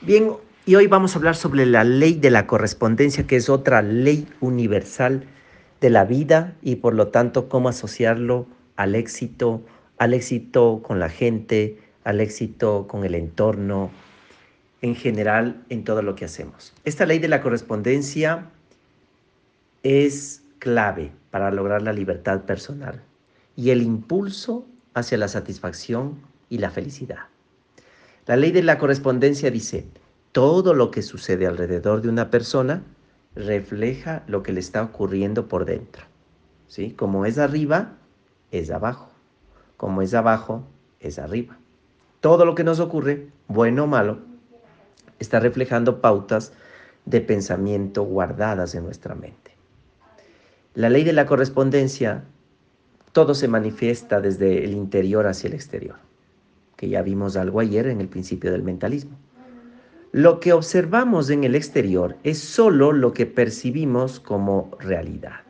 Bien, y hoy vamos a hablar sobre la ley de la correspondencia, que es otra ley universal de la vida y por lo tanto cómo asociarlo al éxito con la gente, al éxito con el entorno, en general en todo lo que hacemos. Esta ley de la correspondencia es clave para lograr la libertad personal y el impulso hacia la satisfacción y la felicidad. La ley de la correspondencia dice, todo lo que sucede alrededor de una persona refleja lo que le está ocurriendo por dentro. ¿Sí? Como es arriba, es abajo. Como es abajo, es arriba. Todo lo que nos ocurre, bueno o malo, está reflejando pautas de pensamiento guardadas en nuestra mente. La ley de la correspondencia, todo se manifiesta desde el interior hacia el exterior, que ya vimos algo ayer en el principio del mentalismo. Lo que observamos en el exterior es solo lo que percibimos como realidad.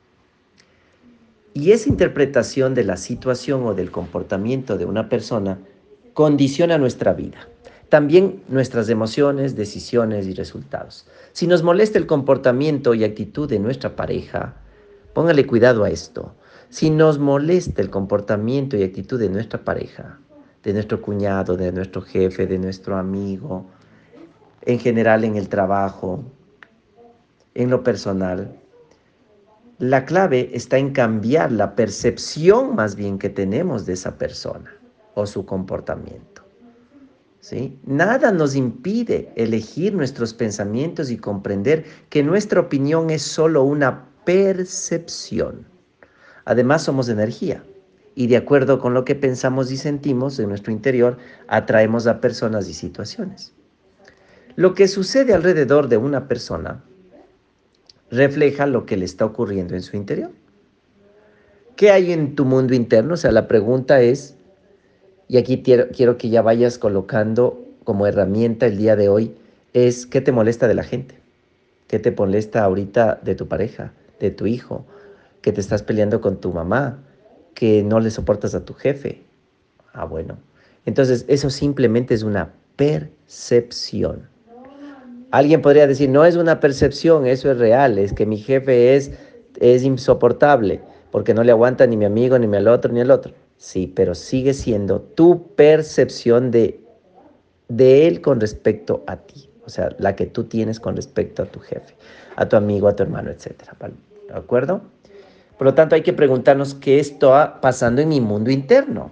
Y esa interpretación de la situación o del comportamiento de una persona condiciona nuestra vida. También nuestras emociones, decisiones y resultados. Si nos molesta el comportamiento y actitud de nuestra pareja, póngale cuidado a esto. Si nos molesta el comportamiento y actitud de nuestra pareja, de nuestro cuñado, de nuestro jefe, de nuestro amigo, en general en el trabajo, en lo personal, la clave está en cambiar la percepción más bien que tenemos de esa persona o su comportamiento. ¿Sí? Nada nos impide elegir nuestros pensamientos y comprender que nuestra opinión es solo una percepción. Además, somos energía y de acuerdo con lo que pensamos y sentimos en nuestro interior, atraemos a personas y situaciones. Lo que sucede alrededor de una persona refleja lo que le está ocurriendo en su interior. ¿Qué hay en tu mundo interno? O sea, la pregunta es, y aquí quiero que ya vayas colocando como herramienta el día de hoy, es ¿qué te molesta de la gente? ¿Qué te molesta ahorita de tu pareja, de tu hijo? Que te estás peleando con tu mamá, que no le soportas a tu jefe. Ah, bueno. Entonces, eso simplemente es una percepción. Alguien podría decir, no es una percepción, eso es real, es que mi jefe es insoportable, porque no le aguanta ni mi amigo, ni al otro, ni al otro. Sí, pero sigue siendo tu percepción de él con respecto a ti, o sea, la que tú tienes con respecto a tu jefe, a tu amigo, a tu hermano, etcétera. ¿Vale? ¿De acuerdo? Por lo tanto, hay que preguntarnos qué está pasando en mi mundo interno.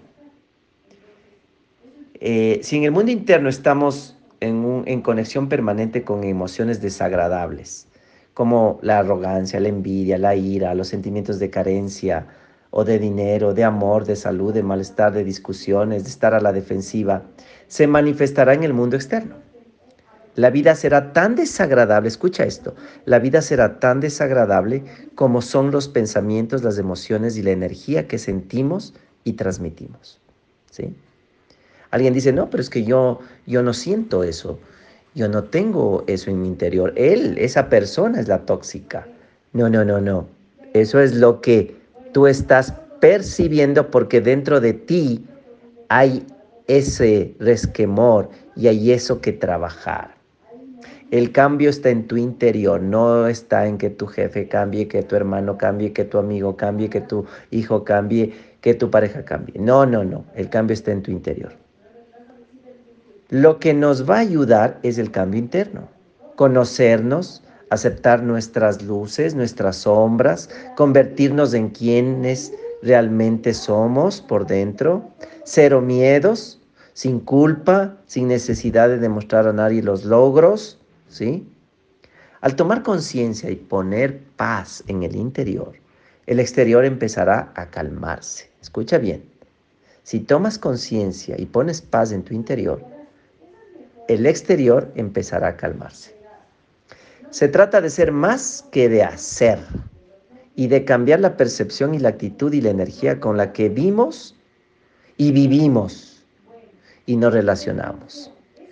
Si en el mundo interno estamos en conexión permanente con emociones desagradables, como la arrogancia, la envidia, la ira, los sentimientos de carencia o de dinero, de amor, de salud, de malestar, de discusiones, de estar a la defensiva, se manifestará en el mundo externo. La vida será tan desagradable, escucha esto, la vida será tan desagradable como son los pensamientos, las emociones y la energía que sentimos y transmitimos. ¿Sí? Alguien dice, no, pero es que yo no siento eso. Yo no tengo eso en mi interior. Esa persona es la tóxica. No, no, no, no. Eso es lo que tú estás percibiendo porque dentro de ti hay ese resquemor y hay eso que trabajar. El cambio está en tu interior, no está en que tu jefe cambie, que tu hermano cambie, que tu amigo cambie, que tu hijo cambie, que tu pareja cambie. No, no, no. El cambio está en tu interior. Lo que nos va a ayudar es el cambio interno. Conocernos, aceptar nuestras luces, nuestras sombras, convertirnos en quienes realmente somos por dentro, cero miedos, sin culpa, sin necesidad de demostrar a nadie los logros, ¿sí? Al tomar conciencia y poner paz en el interior, el exterior empezará a calmarse. Escucha bien. Si tomas conciencia y pones paz en tu interior, el exterior empezará a calmarse. Se trata de ser más que de hacer y de cambiar la percepción y la actitud y la energía con la que vimos y vivimos y nos relacionamos.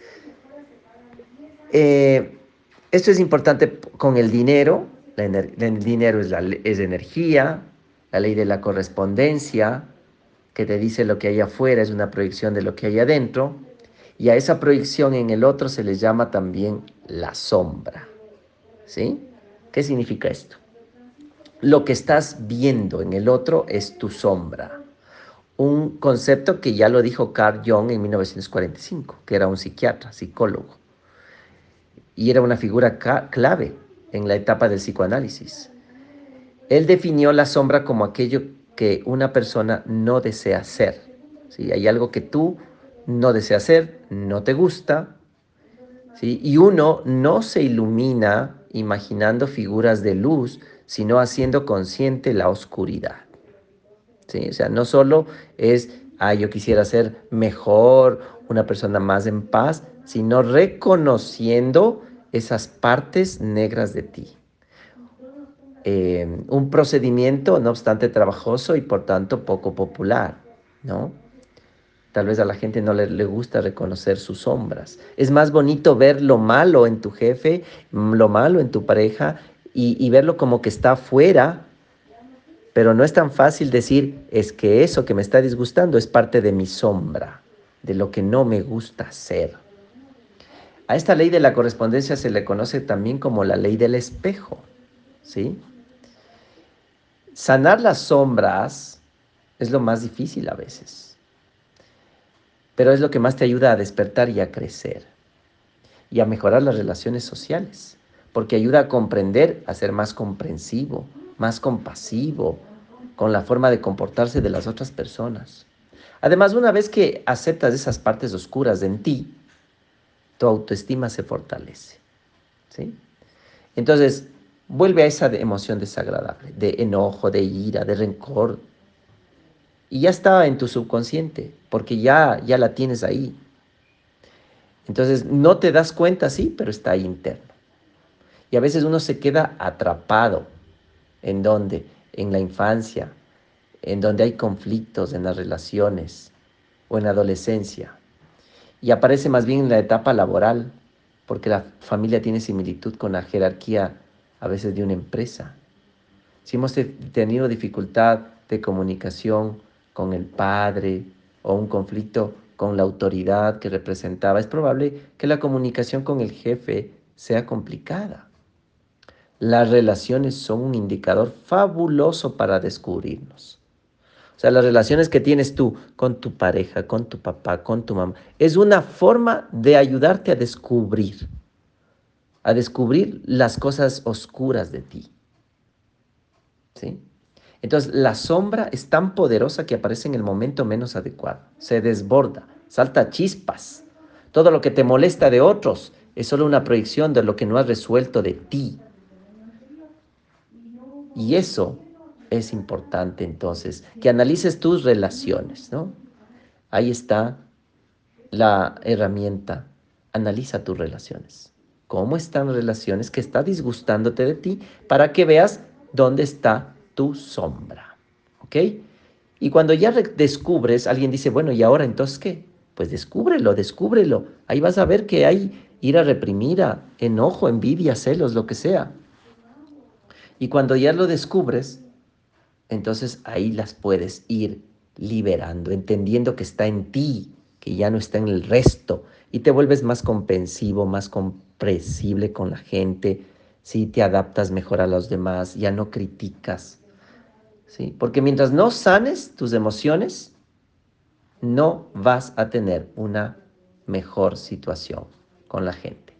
Esto es importante con el dinero. El dinero es energía, la ley de la correspondencia, que te dice lo que hay afuera es una proyección de lo que hay adentro. Y a esa proyección en el otro se le llama también la sombra, ¿sí? ¿Qué significa esto? Lo que estás viendo en el otro es tu sombra. Un concepto que ya lo dijo Carl Jung en 1945, que era un psiquiatra, psicólogo, y era una figura clave en la etapa del psicoanálisis. Él definió la sombra como aquello que una persona no desea ser. ¿Sí? Hay algo que tú no deseas ser, no te gusta, ¿sí? Y uno no se ilumina imaginando figuras de luz, sino haciendo consciente la oscuridad. ¿Sí? O sea, no solo es, yo quisiera ser mejor, una persona más en paz, sino reconociendo esas partes negras de ti. Un procedimiento, no obstante, trabajoso y por tanto poco popular, ¿no? Tal vez a la gente no le gusta reconocer sus sombras. Es más bonito ver lo malo en tu jefe, lo malo en tu pareja y verlo como que está afuera, pero no es tan fácil decir, es que eso que me está disgustando es parte de mi sombra, de lo que no me gusta hacer. A esta ley de la correspondencia se le conoce también como la ley del espejo, ¿sí? Sanar las sombras es lo más difícil a veces, pero es lo que más te ayuda a despertar y a crecer y a mejorar las relaciones sociales, porque ayuda a comprender, a ser más comprensivo, más compasivo con la forma de comportarse de las otras personas. Además, una vez que aceptas esas partes oscuras en ti, tu autoestima se fortalece, ¿sí? Entonces, vuelve a esa emoción desagradable, de enojo, de ira, de rencor, y ya está en tu subconsciente, porque ya la tienes ahí. Entonces, no te das cuenta, sí, pero está ahí interno. Y a veces uno se queda atrapado. ¿En dónde? En la infancia, en donde hay conflictos en las relaciones o en la adolescencia. Y aparece más bien en la etapa laboral, porque la familia tiene similitud con la jerarquía a veces de una empresa. Si hemos tenido dificultad de comunicación con el padre o un conflicto con la autoridad que representaba, es probable que la comunicación con el jefe sea complicada. Las relaciones son un indicador fabuloso para descubrirnos. O sea, las relaciones que tienes tú con tu pareja, con tu papá, con tu mamá, es una forma de ayudarte a descubrir las cosas oscuras de ti. ¿Sí? Entonces, la sombra es tan poderosa que aparece en el momento menos adecuado. Se desborda, salta chispas. Todo lo que te molesta de otros es solo una proyección de lo que no has resuelto de ti. Y eso es importante entonces, que analices tus relaciones, ¿no? Ahí está la herramienta. Analiza tus relaciones. ¿Cómo están las relaciones que está disgustándote de ti? Para que veas dónde está tu sombra. ¿Ok? Y cuando ya descubres, alguien dice, bueno, ¿y ahora entonces qué? Pues descúbrelo, descúbrelo. Ahí vas a ver que hay ira reprimida, enojo, envidia, celos, lo que sea. Y cuando ya lo descubres, entonces ahí las puedes ir liberando, entendiendo que está en ti, que ya no está en el resto, y te vuelves más comprensivo, más comprensible con la gente, ¿sí? Te adaptas mejor a los demás, ya no criticas, ¿sí? Porque mientras no sanes tus emociones, no vas a tener una mejor situación con la gente.